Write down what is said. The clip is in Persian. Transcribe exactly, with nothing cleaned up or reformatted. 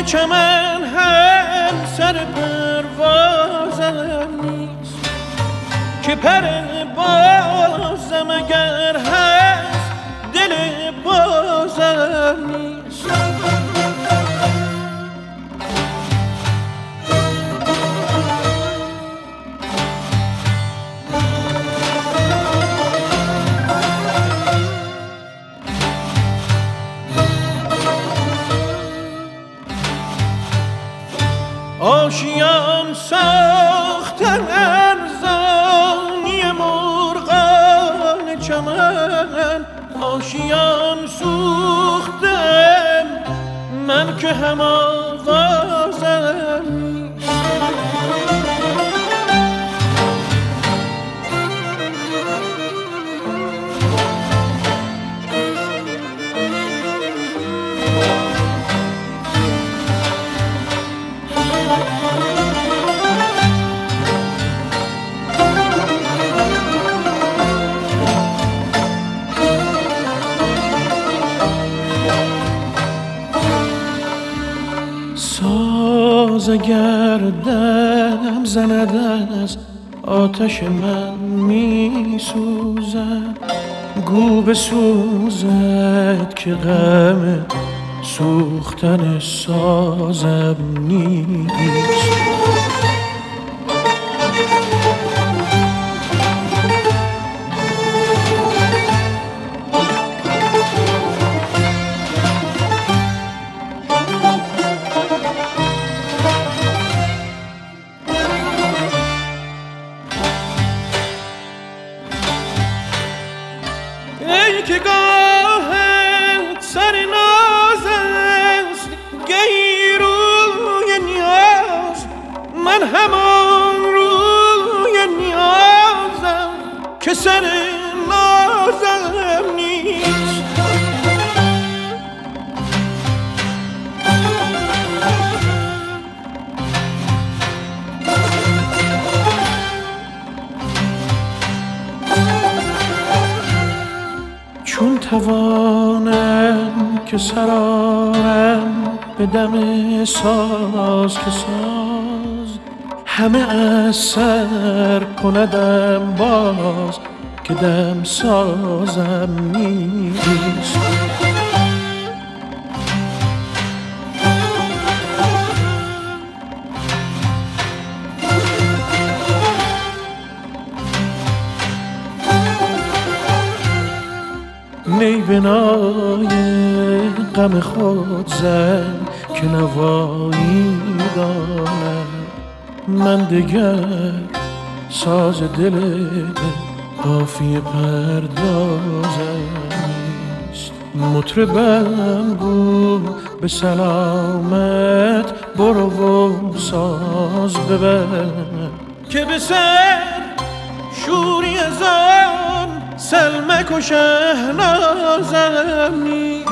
چمن هم سر پروازم نیست که پر بازم اگر هست دل بازم نیست. آشیان ساختن ارزانی مرغان چمن، آشیان سوختم من که هم آوازم نیست. ساز اگر دم زند از آتش من می سوزد، گو بسوزد که غم سوختن سازم نیست. ای که گاهت سر ناز است گهی روی نیاز، من همان روی نیازم که سر نازم نیست. چون توانم که سرارم به دم ساز که ساز، همه از سر کندم باز که دم سازم نیست. نی بنای غم خود زن که نوایی دانم، من دگر ساز دل قافیه پردازم نیست. مطربم گو به سلامت برو و ساز ببر که به سر شوری از آن سلمک و شهنازم نیست.